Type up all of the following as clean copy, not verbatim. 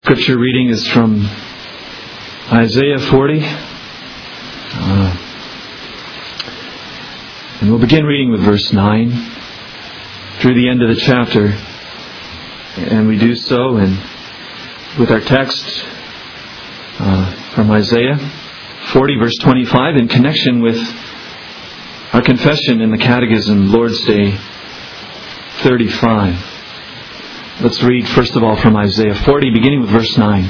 Scripture reading is from Isaiah 40. And we'll begin reading with verse 9 through the end of the chapter. And we do so with our text from Isaiah 40, verse 25, in connection with our confession in the Catechism, Lord's Day 35. Let's read first of all from Isaiah 40, beginning with verse 9.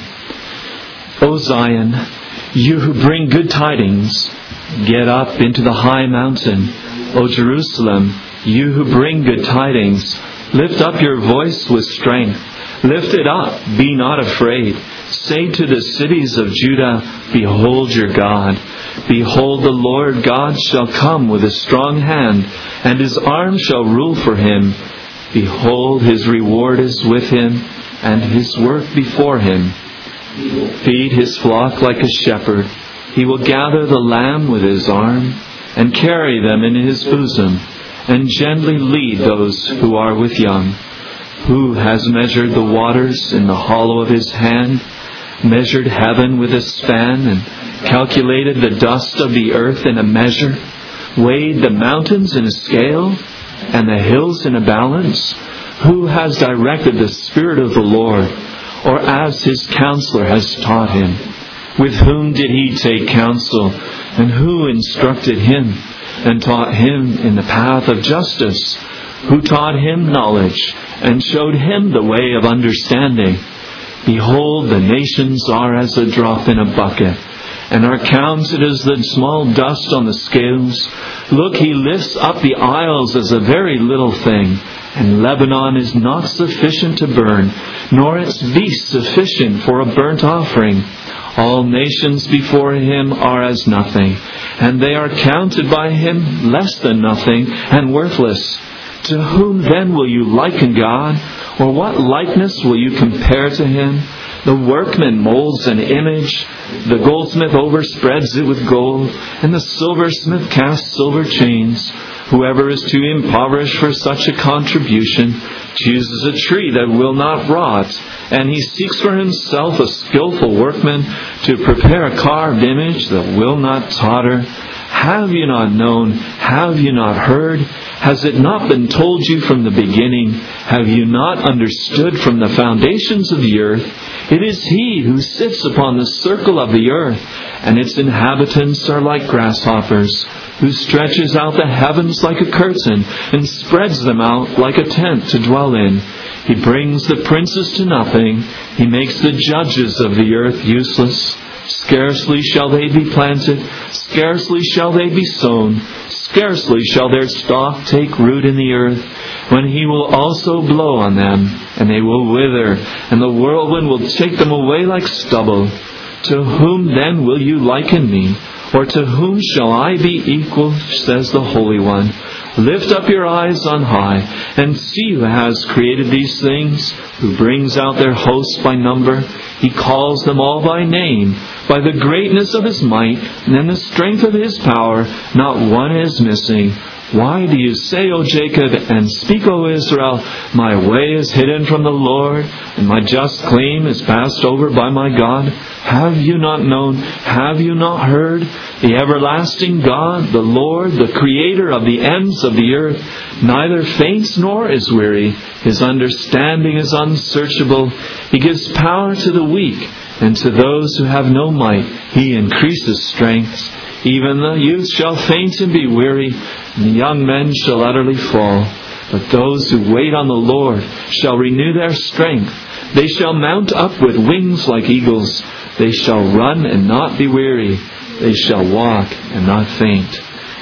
O Zion, you who bring good tidings, get up into the high mountain. O Jerusalem, you who bring good tidings, lift up your voice with strength. Lift it up, be not afraid. Say to the cities of Judah, behold your God. Behold, the Lord God shall come with a strong hand, and his arm shall rule for him. Behold, his reward is with him, and his work before him. He will feed his flock like a shepherd. He will gather the lamb with his arm, and carry them in his bosom, and gently lead those who are with young. Who has measured the waters in the hollow of his hand, measured heaven with a span, and calculated the dust of the earth in a measure, weighed the mountains in a scale, and the hills in a balance? Who has directed the Spirit of the Lord, or as his counselor has taught him? With whom did he take counsel, and who instructed him, and taught him in the path of justice? Who taught him knowledge, and showed him the way of understanding? Behold, the nations are as a drop in a bucket, and are counted as the small dust on the scales. Look, he lifts up the isles as a very little thing, and Lebanon is not sufficient to burn, nor its beasts sufficient for a burnt offering. All nations before him are as nothing, and they are counted by him less than nothing, and worthless. To whom then will you liken God? Or what likeness will you compare to him? The workman molds an image, the goldsmith overspreads it with gold, and the silversmith casts silver chains. Whoever is too impoverished for such a contribution chooses a tree that will not rot, and he seeks for himself a skillful workman to prepare a carved image that will not totter. Have you not known? Have you not heard? Has it not been told you from the beginning? Have you not understood from the foundations of the earth? It is he who sits upon the circle of the earth, and its inhabitants are like grasshoppers, who stretches out the heavens like a curtain, and spreads them out like a tent to dwell in. He brings the princes to nothing. He makes the judges of the earth useless. Scarcely shall they be planted, scarcely shall they be sown, scarcely shall their stalk take root in the earth, when he will also blow on them, and they will wither, and the whirlwind will take them away like stubble. To whom then will you liken me? Or to whom shall I be equal, says the Holy One? Lift up your eyes on high, and see who has created these things, who brings out their hosts by number. He calls them all by name. By the greatness of his might, and the strength of his power, not one is missing. Why do you say, O Jacob, and speak, O Israel, my way is hidden from the Lord, and my just claim is passed over by my God? Have you not known? Have you not heard? The everlasting God, the Lord, the Creator of the ends of the earth, neither faints nor is weary. His understanding is unsearchable. He gives power to the weak, and to those who have no might he increases strength. Even the youth shall faint and be weary, and the young men shall utterly fall. But those who wait on the Lord shall renew their strength. They shall mount up with wings like eagles. They shall run and not be weary. They shall walk and not faint.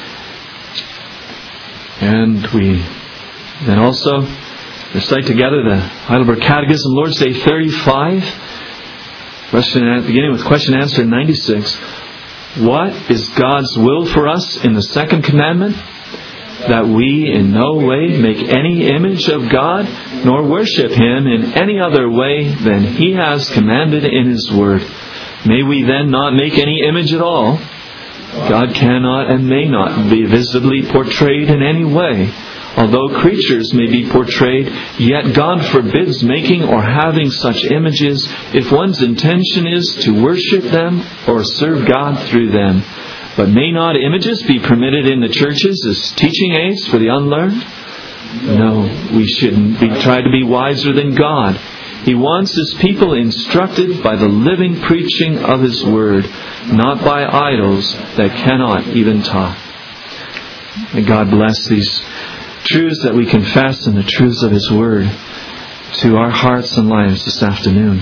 And we then also recite together the Heidelberg Catechism, Lord's Day 35, beginning with question and answer 96. What is God's will for us in the second commandment? That we in no way make any image of God, nor worship him in any other way than he has commanded in his word. May we then not make any image at all. God cannot and may not be visibly portrayed in any way. Although creatures may be portrayed, yet God forbids making or having such images if one's intention is to worship them or serve God through them. But may not images be permitted in the churches as teaching aids for the unlearned? No, we shouldn't try to be wiser than God. He wants His people instructed by the living preaching of His Word, not by idols that cannot even talk. May God bless these truths that we confess and the truths of His Word to our hearts and lives this afternoon.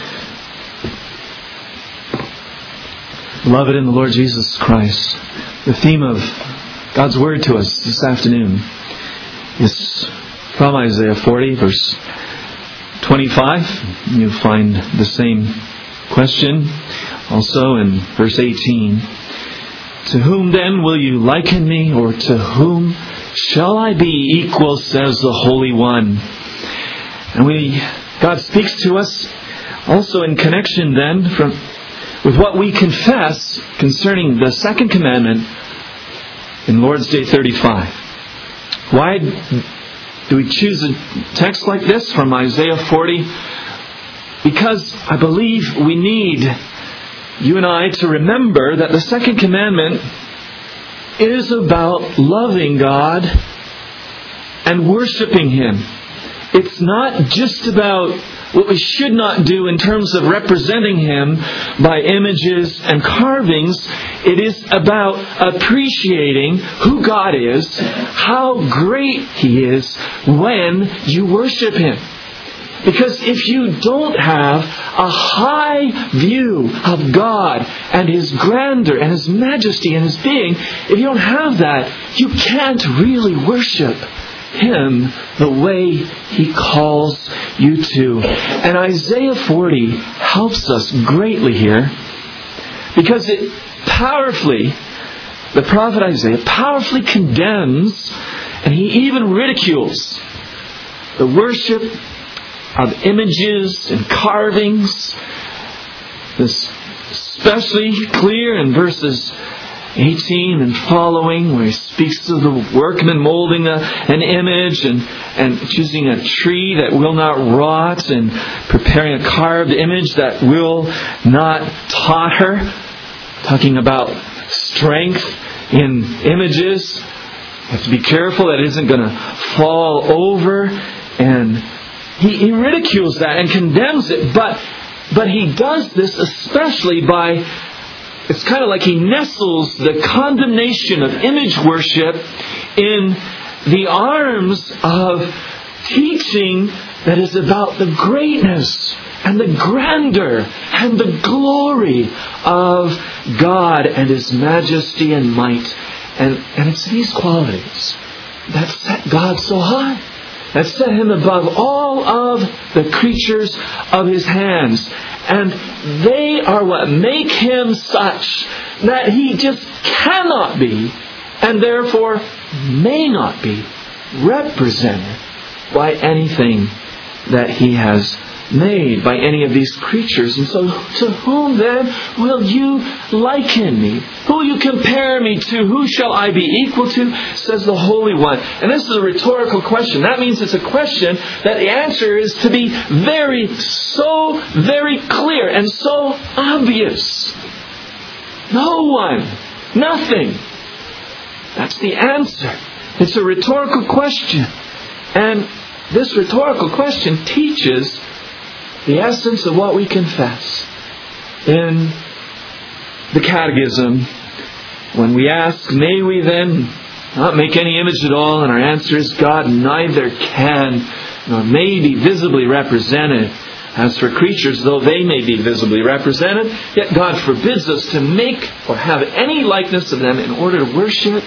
Beloved in the Lord Jesus Christ, the theme of God's Word to us this afternoon is from Isaiah 40, verse 25. You'll find the same question also in verse 18. To whom then will you liken me, or to whom shall I be equal, says the Holy One. And God speaks to us also in connection then with what we confess concerning the second commandment in Lord's Day 35. Why do we choose a text like this from Isaiah 40? Because I believe we need, you and I, to remember that the second commandment is about loving God and worshiping Him. It's not just about what we should not do in terms of representing Him by images and carvings. It is about appreciating who God is, how great He is when you worship Him. Because if you don't have a high view of God and His grandeur and His majesty and His being, if you don't have that, you can't really worship Him the way He calls you to. And Isaiah 40 helps us greatly here, because it powerfully, the prophet Isaiah powerfully condemns, and he even ridicules, the worship of images and carvings. This especially clear in verses 18 and following, where he speaks of the workman molding an image and choosing a tree that will not rot and preparing a carved image that will not totter. Talking about strength in images. You have to be careful that it isn't going to fall over. And he ridicules that and condemns it. But he does this especially by, it's kind of like he nestles the condemnation of image worship in the arms of teaching that is about the greatness and the grandeur and the glory of God and His majesty and might. And it's these qualities that set God so high, that set Him above all of the creatures of His hands. And they are what make Him such that He just cannot be, and therefore may not be, represented by anything that He has made, by any of these creatures. And so, to whom then will you liken me? Who will you compare me to? Who shall I be equal to? Says the Holy One. And this is a rhetorical question. That means it's a question that the answer is to be so very clear and so obvious. No one. Nothing. That's the answer. It's a rhetorical question. And this rhetorical question teaches the essence of what we confess. In the Catechism, when we ask, may we then not make any image at all? And our answer is, God neither can nor may be visibly represented. As for creatures, though they may be visibly represented, yet God forbids us to make or have any likeness of them in order to worship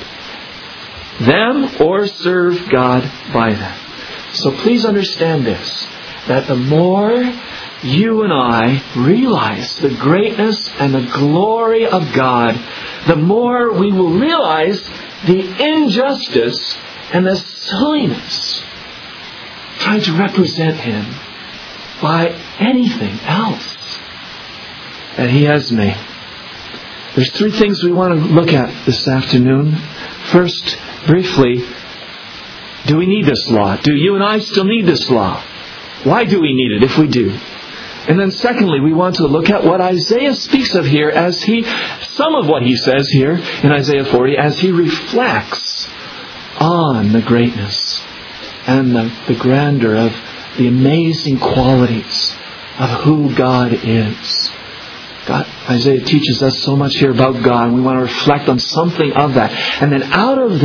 them or serve God by them. So please understand this, that the more you and I realize the greatness and the glory of God, the more we will realize the injustice and the silliness trying to represent Him by anything else that He has made. There's three things we want to look at this afternoon. First, briefly, Do we need this law? Do you and I still need this law? Why do we need it if we do? And then secondly, we want to look at what Isaiah speaks of here some of what he says here in Isaiah 40 as he reflects on the greatness and the grandeur of the amazing qualities of who God is. Isaiah teaches us so much here about God, and we want to reflect on something of that. And then out of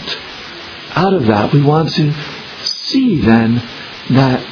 that, we want to see then that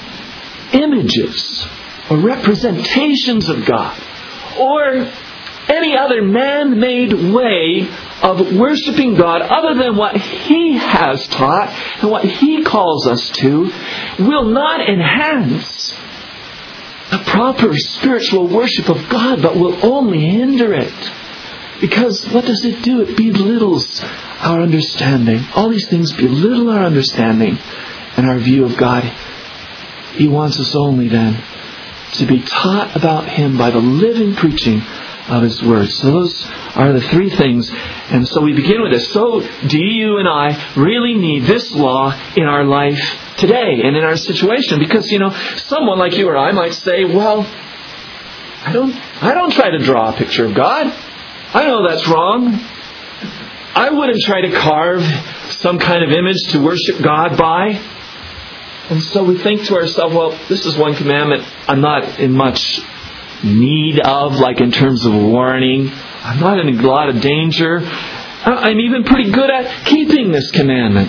images or representations of God or any other man-made way of worshiping God other than what He has taught and what He calls us to will not enhance the proper spiritual worship of God, but will only hinder it. Because what does it do? It belittles our understanding. All these things belittle our understanding and our view of God. He wants us only then to be taught about Him by the living preaching of His Word. So those are the three things. And so we begin with this. So do you and I really need this law in our life today and in our situation? Because, someone like you or I might say, well, I don't try to draw a picture of God. I know that's wrong. I wouldn't try to carve some kind of image to worship God by. And so we think to ourselves, well, this is one commandment I'm not in much need of, like in terms of warning. I'm not in a lot of danger. I'm even pretty good at keeping this commandment.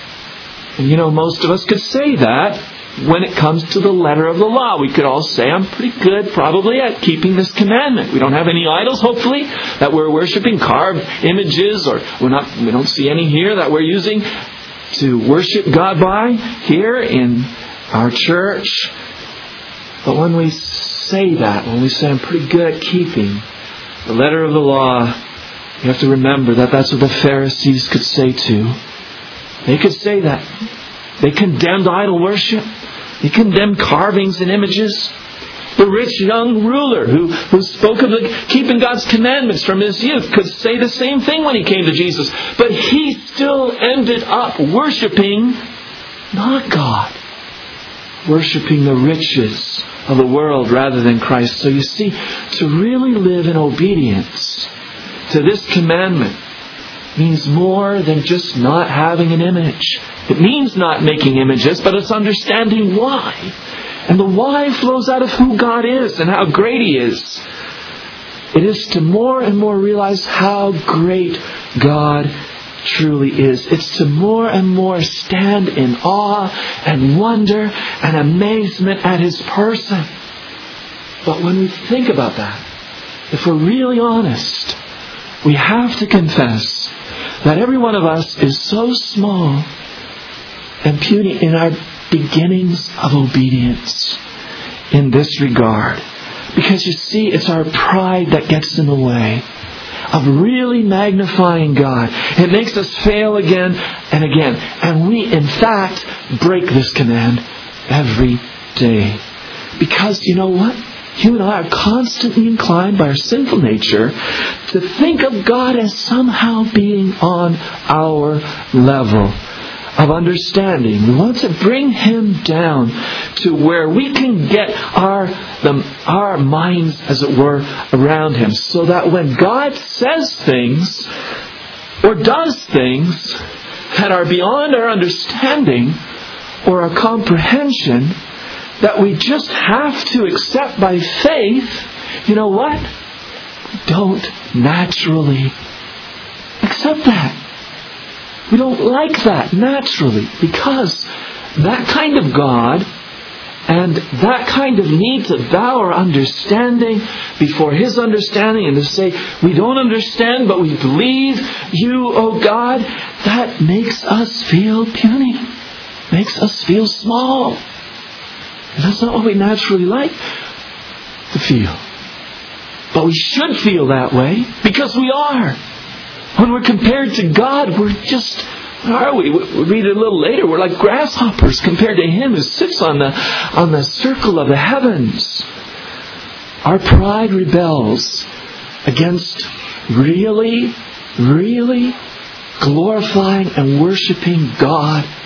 And most of us could say that when it comes to the letter of the law. We could all say, I'm pretty good probably at keeping this commandment. We don't have any idols, hopefully, that we're worshiping, carved images, or we don't see any here that we're using to worship God by here in our church. But when we say that, when we say I'm pretty good at keeping the letter of the law, you have to remember that that's what the Pharisees could say too. They could say that. They condemned idol worship. They condemned carvings and images. The rich young ruler who spoke of keeping God's commandments from his youth could say the same thing when he came to Jesus. But he still ended up worshiping not God, worshiping the riches of the world rather than Christ. So you see, to really live in obedience to this commandment means more than just not having an image. It means not making images, but it's understanding why. And the why flows out of who God is and how great He is. It is to more and more realize how great God truly is. It's to more and more stand in awe and wonder and amazement at His person. But when we think about that, if we're really honest, we have to confess that every one of us is so small and puny in our beginnings of obedience in this regard. Because you see, it's our pride that gets in the way of really magnifying God. It makes us fail again and again. And we, in fact, break this command every day. Because you know what? You and I are constantly inclined by our sinful nature to think of God as somehow being on our level of understanding. We want to bring Him down to where we can get our minds, as it were, around Him, so that when God says things or does things that are beyond our understanding or our comprehension, that we just have to accept by faith, you know what? We don't naturally accept that. We don't like that naturally, because that kind of God and that kind of need to bow our understanding before His understanding and to say, we don't understand, but we believe You, oh God, that makes us feel puny, makes us feel small. And that's not what we naturally like to feel. But we should feel that way, because we are. When we're compared to God, we're just, what are we? We'll read it a little later. We're like grasshoppers compared to Him who sits on the circle of the heavens. Our pride rebels against really, really glorifying and worshiping God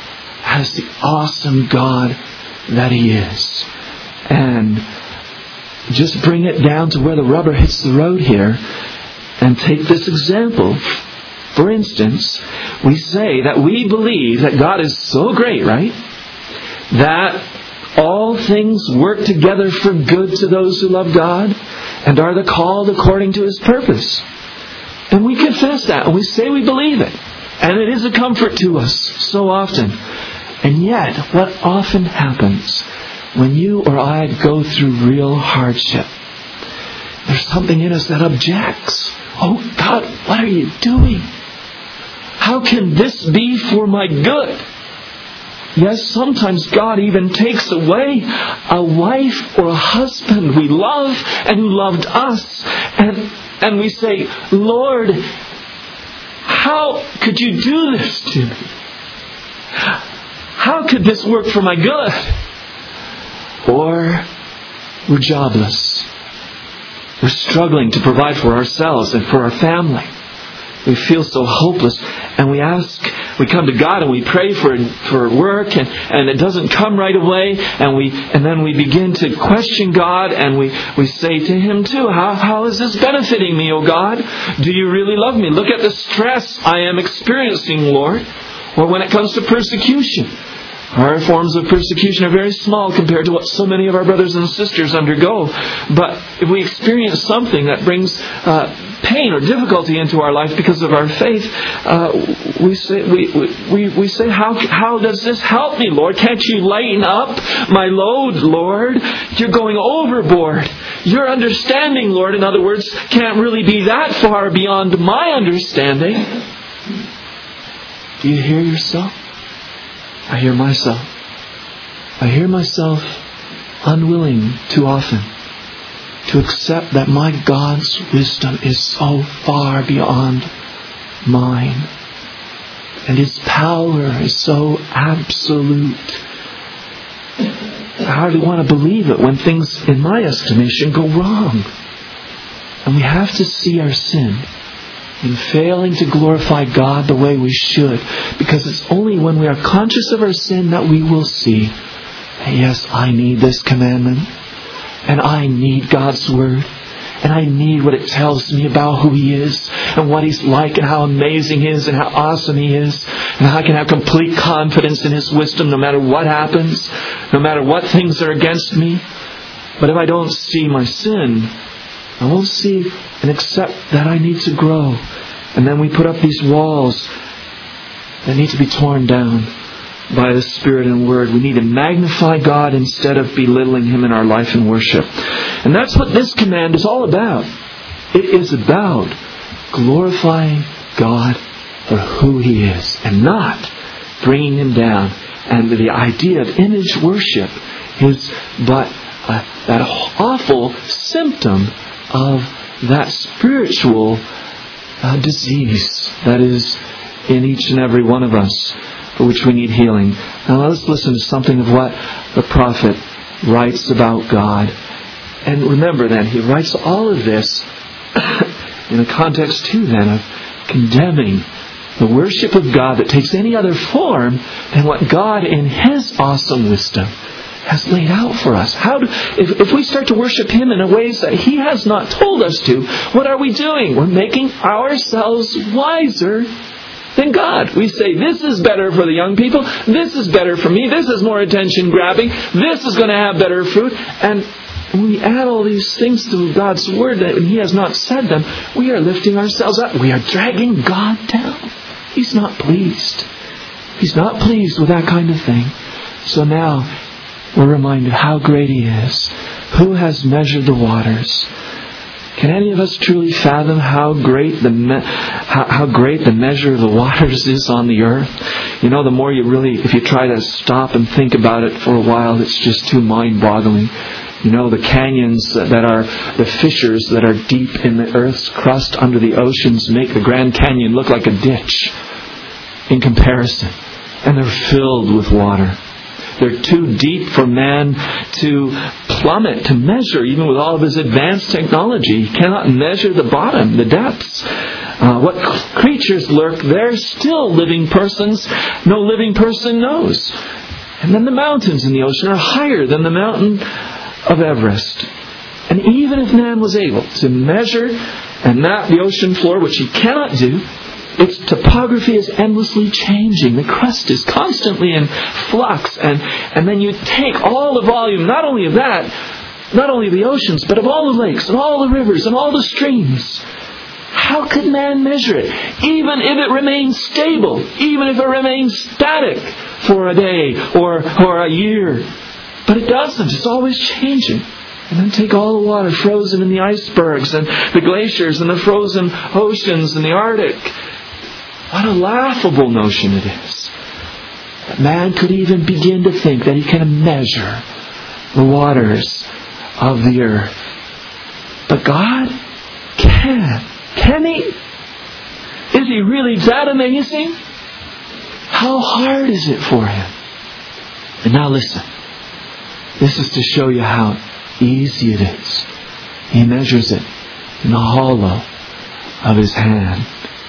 as the awesome God that He is. And just bring it down to where the rubber hits the road here and take this example. For instance, we say that we believe that God is so great, right? That all things work together for good to those who love God and are the called according to His purpose. And we confess that, and we say we believe it. And it is a comfort to us so often. And yet, what often happens when you or I go through real hardship, there's something in us that objects. Oh God, what are you doing? How can this be for my good? Yes, sometimes God even takes away a wife or a husband we love and who loved us. And we say, Lord, how could you do this to me? How could this work for my good? Or we're jobless. We're struggling to provide for ourselves and for our family. We feel so hopeless, and we come to God and we pray for work, and it doesn't come right away, and then we begin to question God, and we say to Him too, how is this benefiting me, O God? Do you really love me? Look at the stress I am experiencing, Lord. Or when it comes to persecution, our forms of persecution are very small compared to what so many of our brothers and sisters undergo. But if we experience something that brings pain or difficulty into our life because of our faith, we say, how does this help me, Lord? Can't you lighten up my load, Lord? You're going overboard. Your understanding, Lord, in other words, can't really be that far beyond my understanding. Do you hear yourself? I hear myself. I hear myself unwilling too often to accept that my God's wisdom is so far beyond mine. And His power is so absolute. I hardly want to believe it when things, in my estimation, go wrong. And we have to see our sin in failing to glorify God the way we should. Because it's only when we are conscious of our sin that we will see, yes, I need this commandment. And I need God's Word. And I need what it tells me about who He is and what He's like and how amazing He is and how awesome He is. And how I can have complete confidence in His wisdom no matter what happens, no matter what things are against me. But if I don't see my sin, I won't see and accept that I need to grow. And then we put up these walls that need to be torn down by the Spirit and Word. We need to magnify God instead of belittling Him in our life and worship. And that's what this command is all about. It is about glorifying God for who He is and not bringing Him down. And the idea of image worship is but that awful symptom of that spiritual disease that is in each and every one of us, for which we need healing. Now let's listen to something of what the prophet writes about God. And remember then, he writes all of this in a context too then of condemning the worship of God that takes any other form than what God in His awesome wisdom has laid out for us. If we start to worship Him in ways that He has not told us to, what are we doing? We're making ourselves wiser than God. We say, this is better for the young people. This is better for me. This is more attention grabbing. This is going to have better fruit. And when we add all these things to God's Word and He has not said them, we are lifting ourselves up. We are dragging God down. He's not pleased. He's not pleased with that kind of thing. So now we're reminded how great He is. Who has measured the waters? Can any of us truly fathom how great the measure of the waters is on the earth? You know, the more if you try to stop and think about it for a while, it's just too mind-boggling. You know, the canyons that are, the fissures that are deep in the earth's crust under the oceans make the Grand Canyon look like a ditch in comparison. And they're filled with water. They're too deep for man to plummet, to measure, even with all of his advanced technology. He cannot measure the bottom, the depths. what creatures lurk there, still living persons no living person knows. And then the mountains in the ocean are higher than the mountain of Everest. And even if man was able to measure and map the ocean floor, which he cannot do, its topography is endlessly changing. The crust is constantly in flux. And then you take all the volume, not only of that, not only of the oceans, but of all the lakes and all the rivers and all the streams. How could man measure it? Even if it remains stable, even if it remains static for a day or a year. But it doesn't. It's always changing. And then take all the water frozen in the icebergs and the glaciers and the frozen oceans and the Arctic. What a laughable notion it is. That man could even begin to think that he can measure the waters of the earth. But God can. Can He? Is He really that amazing? How hard is it for Him? And now listen. This is to show you how easy it is. He measures it in the hollow of His hand.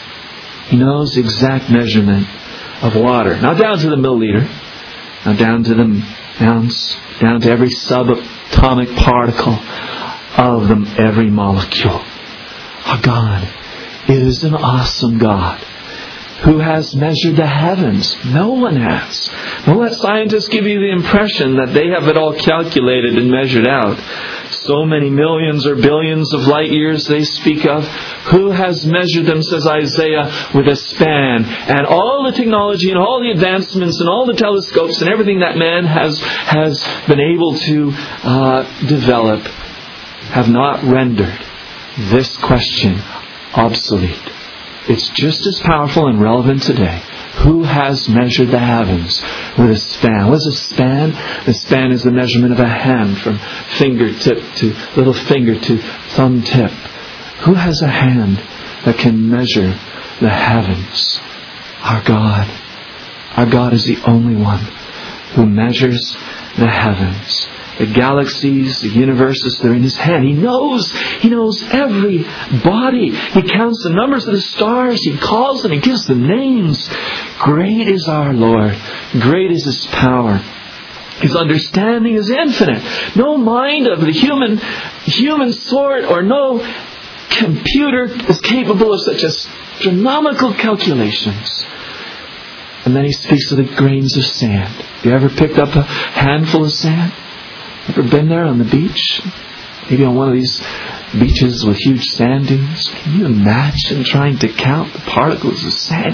He knows the exact measurement of water. Now down to the milliliter. Now down to the ounce. Down to every subatomic particle of every molecule. Our God is an awesome God who has measured the heavens. No one has. Don't let scientists give you the impression that they have it all calculated and measured out. So many millions or billions of light years they speak of. Who has measured them, says Isaiah, with a span? And all the technology and all the advancements and all the telescopes and everything that man has been able to develop have not rendered this question obsolete. It's just as powerful and relevant today. Who has measured the heavens with a span? What is a span? The span is the measurement of a hand from fingertip to little finger to thumb tip. Who has a hand that can measure the heavens? Our God. Our God is the only one who measures the heavens. The galaxies, the universes, they're in His hand. He knows every body. He counts the numbers of the stars. He calls them. He gives them names. Great is our Lord. Great is His power. His understanding is infinite. No mind of the human sort or no computer is capable of such astronomical calculations. And then He speaks of the grains of sand. You ever picked up a handful of sand? Ever been there on the beach? Maybe on one of these beaches with huge sand dunes? Can you imagine trying to count the particles of sand?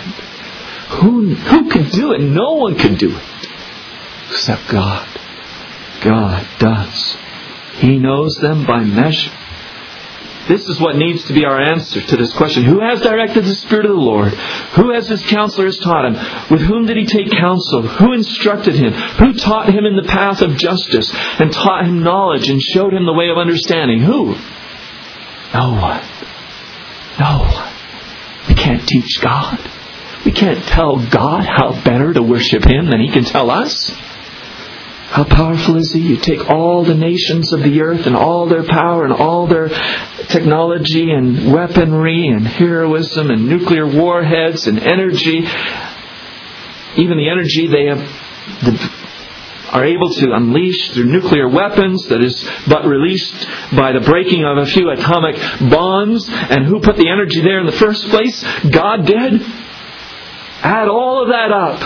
Who could do it? No one can do it. Except God. God does. He knows them by measure. This is what needs to be our answer to this question. Who has directed the Spirit of the Lord? Who as His counselors taught Him? With whom did He take counsel? Who instructed Him? Who taught Him in the path of justice and taught Him knowledge and showed Him the way of understanding? Who? No one. No one. We can't teach God. We can't tell God how better to worship Him than He can tell us. How powerful is He? You take all the nations of the earth and all their power and all their technology and weaponry and heroism and nuclear warheads and energy. Even the energy they are able to unleash through nuclear weapons that is but released by the breaking of a few atomic bombs. And who put the energy there in the first place? God did. Add all of that up.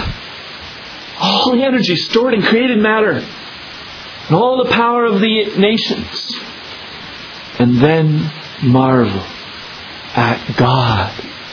All the energy stored in created matter. And all the power of the nations. And then marvel at God.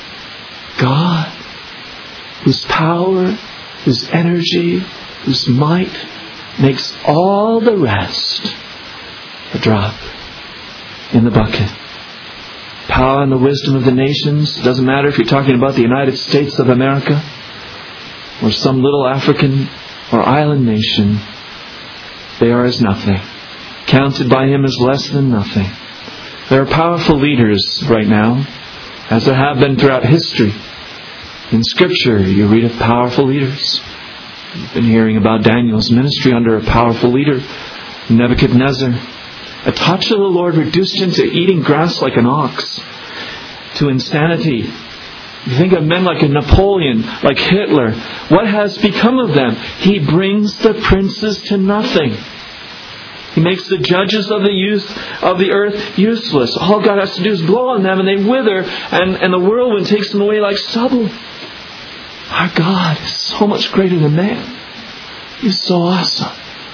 God, whose power, whose energy, whose might makes all the rest a drop in the bucket. Power and the wisdom of the nations. It doesn't matter if you're talking about the United States of America or some little African or island nation. They are as nothing. Counted by Him as less than nothing. There are powerful leaders right now, as there have been throughout history. In Scripture, you read of powerful leaders. You've been hearing about Daniel's ministry under a powerful leader, Nebuchadnezzar. A touch of the Lord reduced him to eating grass like an ox, to insanity You think of men like a Napoleon, like Hitler. What has become of them? He brings the princes to nothing. He makes the judges of the earth useless. All God has to do is blow on them and they wither, and the whirlwind takes them away like stubble. Our God is so much greater than man. He's so awesome.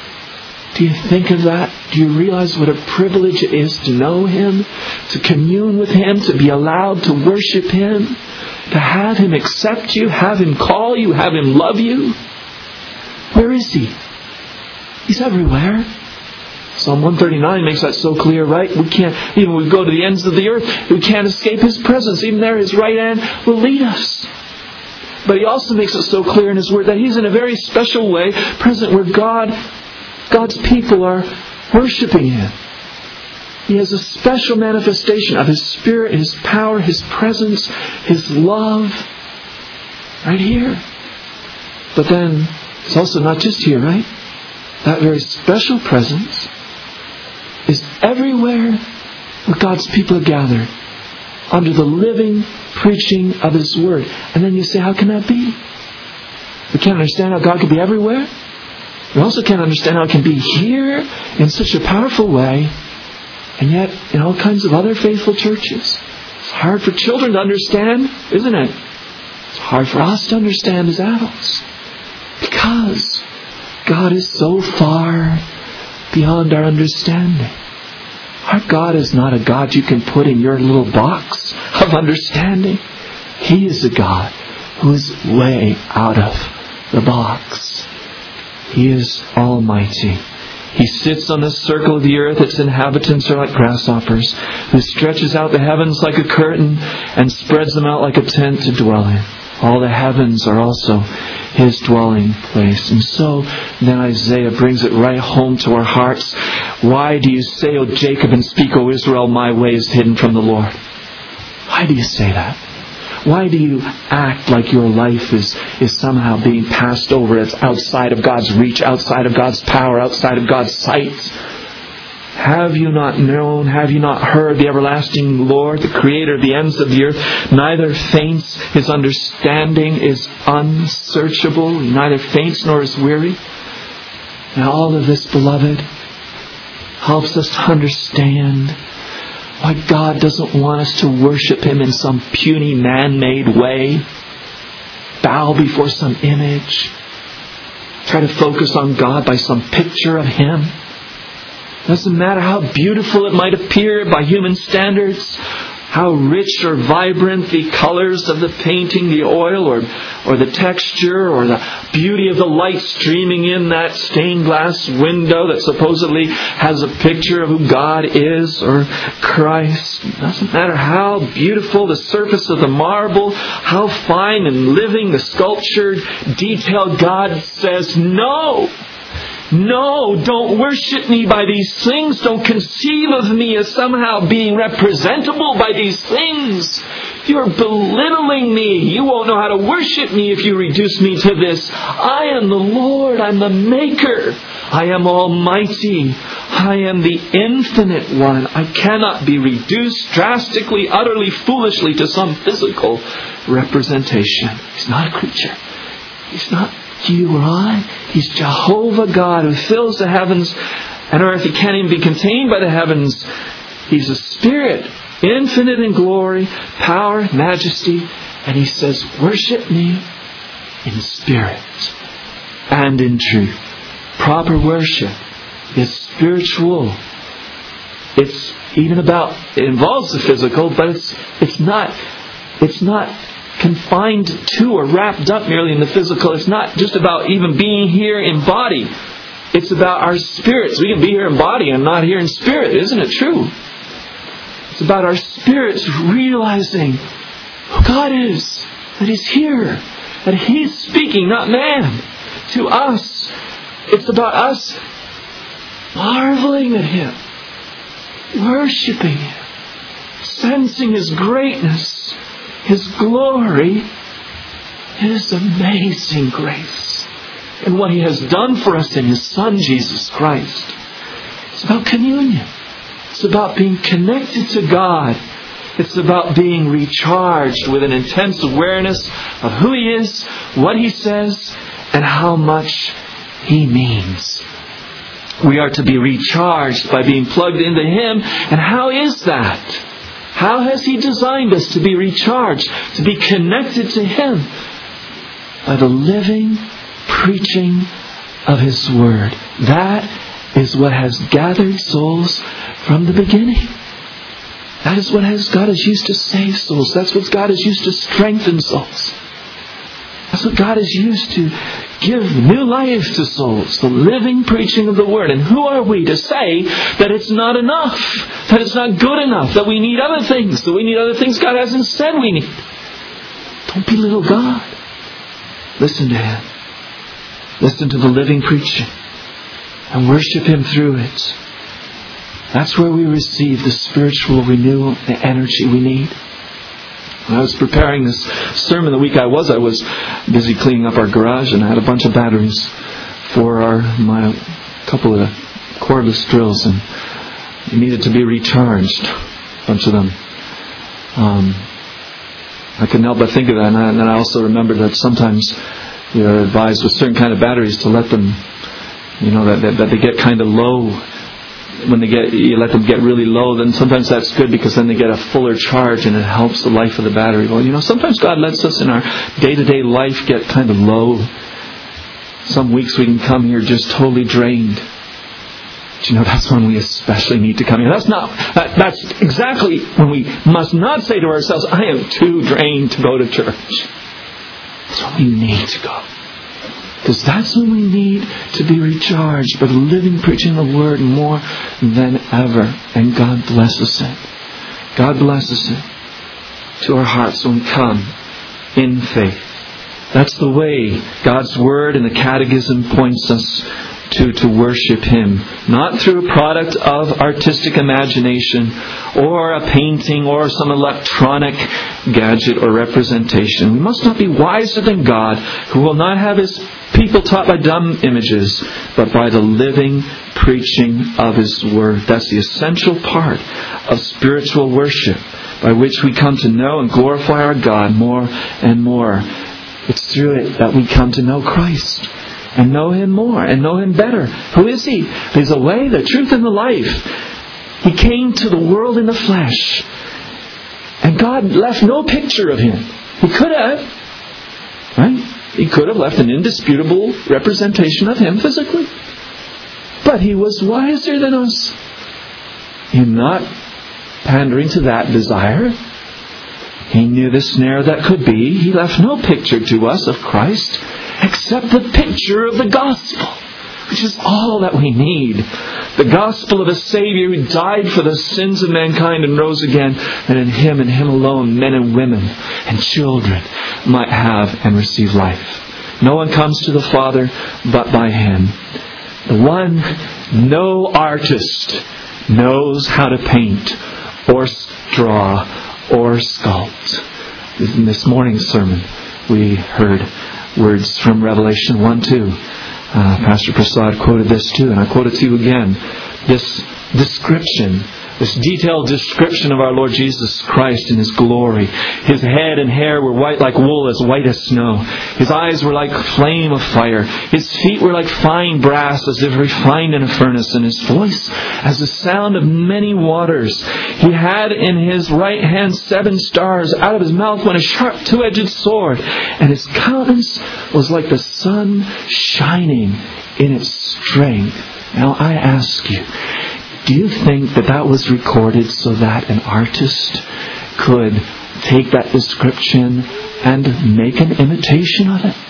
Do you think of that? Do you realize what a privilege it is to know Him, to commune with Him, to be allowed to worship Him, to have Him accept you, have Him call you, have Him love you? Where is He? He's everywhere. Psalm 139 makes that so clear, right? We can't, even when we go to the ends of the earth, we can't escape His presence. Even there, His right hand will lead us. But He also makes it so clear in His Word that He's in a very special way present where God's people are worshiping Him. He has a special manifestation of His Spirit, His power, His presence, His love right here. But then it's also not just here, right? That very special presence is everywhere where God's people are gathered under the living preaching of His Word. And then you say, how can that be? We can't understand how God can be everywhere. We also can't understand how it can be here in such a powerful way, and yet in all kinds of other faithful churches. It's hard for children to understand, isn't it? It's hard for us to understand as adults. Because God is so far beyond our understanding. Our God is not a God you can put in your little box of understanding. He is a God who is way out of the box. He is almighty. He sits on the circle of the earth. Its inhabitants are like grasshoppers, who stretches out the heavens like a curtain and spreads them out like a tent to dwell in. All the heavens are also His dwelling place. And so then Isaiah brings it right home to our hearts. Why do you say, O Jacob, and speak, O Israel, my way is hidden from the Lord? Why do you say that? Why do you act like your life is somehow being passed over? It's outside of God's reach, outside of God's power, outside of God's sight. Have you not known, have you not heard the everlasting Lord, the Creator of the ends of the earth, neither faints, His understanding is unsearchable, He neither faints nor is weary? Now all of this, beloved, helps us to understand why God doesn't want us to worship Him in some puny man-made way, bow before some image, try to focus on God by some picture of Him. Doesn't matter how beautiful it might appear by human standards, how rich or vibrant the colors of the painting, the oil, or the texture, or the beauty of the light streaming in that stained glass window that supposedly has a picture of who God is, or Christ. It doesn't matter how beautiful the surface of the marble, how fine and living the sculptured detail. God says, no! No, don't worship me by these things. Don't conceive of me as somehow being representable by these things. You're belittling me. You won't know how to worship me if you reduce me to this. I am the Lord. I'm the Maker. I am Almighty. I am the Infinite One. I cannot be reduced drastically, utterly, foolishly to some physical representation. He's not a creature. He's not you or I. He's Jehovah God who fills the heavens and earth. He can't even be contained by the heavens. He's a spirit, infinite in glory, power, majesty. And He says, worship me in spirit and in truth. Proper worship is spiritual. It's even about, it involves the physical, but it's not confined to or wrapped up merely in the physical. It's not just about even being here in body. It's about our spirits. We can be here in body and not here in spirit. Isn't it true? It's about our spirits realizing who God is, that He's here, that He's speaking, not man, to us. It's about us marveling at Him, worshiping Him, sensing His greatness, His glory, His amazing grace, and what He has done for us in His Son, Jesus Christ. It's about communion. It's about being connected to God It's about being recharged with an intense awareness of who He is, what He says, and how much He means. We are to be recharged by being plugged into Him. And how is that? How has He designed us to be recharged, to be connected to Him? By the living preaching of His Word. That is what has gathered souls from the beginning. That is what God has used to save souls. That's what God has used to strengthen souls. That's what God has used to give new life to souls. The living preaching of the Word. And who are we to say that it's not enough? That it's not good enough? That we need other things? That we need other things God hasn't said we need? Don't belittle God. Listen to Him. Listen to the living preaching. And worship Him through it. That's where we receive the spiritual renewal, the energy we need. When I was preparing this sermon the week I was busy cleaning up our garage, and I had a bunch of batteries for my couple of cordless drills, and they needed to be recharged, a bunch of them. I couldn't help but think of that, and then I also remembered that sometimes you're advised with certain kind of batteries to let them, that they get kind of low. When you let them get really low, then sometimes that's good because then they get a fuller charge and it helps the life of the battery. Well, sometimes God lets us in our day-to-day life get kind of low. Some weeks we can come here just totally drained. But that's when we especially need to come here. That's exactly when we must not say to ourselves, I am too drained to go to church. That's when we need to go. Because that's when we need to be recharged by the living preaching of the Word more than ever. And God blesses it. God blesses it to our hearts when we come in faith. That's the way God's Word and the Catechism points us to worship Him. Not through a product of artistic imagination or a painting or some electronic gadget or representation. We must not be wiser than God, who will not have His people taught by dumb images, but by the living preaching of His Word. That's the essential part of spiritual worship, by which we come to know and glorify our God more and more. It's through it that we come to know Christ and know Him more and know Him better. Who is He? He's the way, the truth, and the life. He came to the world in the flesh, and God left no picture of Him. He could have, right? He could have left an indisputable representation of Him physically. But He was wiser than us in not pandering to that desire. He knew the snare that could be. He left no picture to us of Christ except the picture of the gospel, which is all that we need. The gospel of a Savior who died for the sins of mankind and rose again, and in Him and Him alone, men and women and children might have and receive life. No one comes to the Father but by Him. The one no artist knows how to paint or draw or sculpt. In this morning's sermon, we heard words from Revelation 1:2. Pastor Prasad quoted this too, and I quote it to you again. This description, this detailed description of our Lord Jesus Christ in His glory. His head and hair were white like wool, as white as snow. His eyes were like flame of fire. His feet were like fine brass, as if refined in a furnace. And His voice as the sound of many waters. He had in His right hand 7 stars. Out of His mouth went a sharp 2-edged sword. And His countenance was like the sun shining in its strength. Now I ask you, do you think that was recorded so that an artist could take that description and make an imitation of it?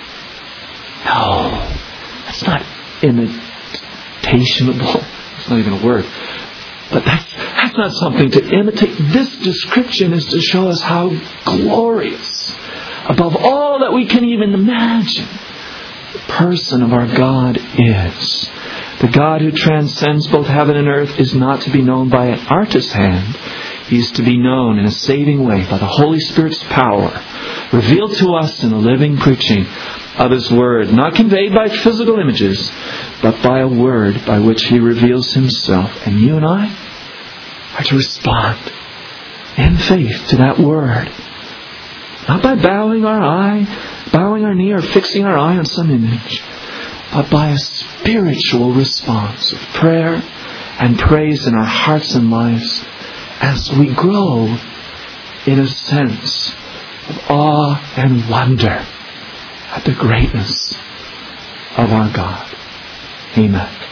No. That's not imitationable. It's not even a word. But that's not something to imitate. This description is to show us how glorious, above all that we can even imagine, the person of our God is. The God who transcends both heaven and earth is not to be known by an artist's hand. He is to be known in a saving way by the Holy Spirit's power, revealed to us in the living preaching of His Word, not conveyed by physical images, but by a word by which He reveals Himself. And you and I are to respond. in faith to that Word. Not by bowing our knee, or fixing our eye on some image, but by a spiritual response of prayer and praise in our hearts and lives as we grow in a sense of awe and wonder at the greatness of our God. Amen.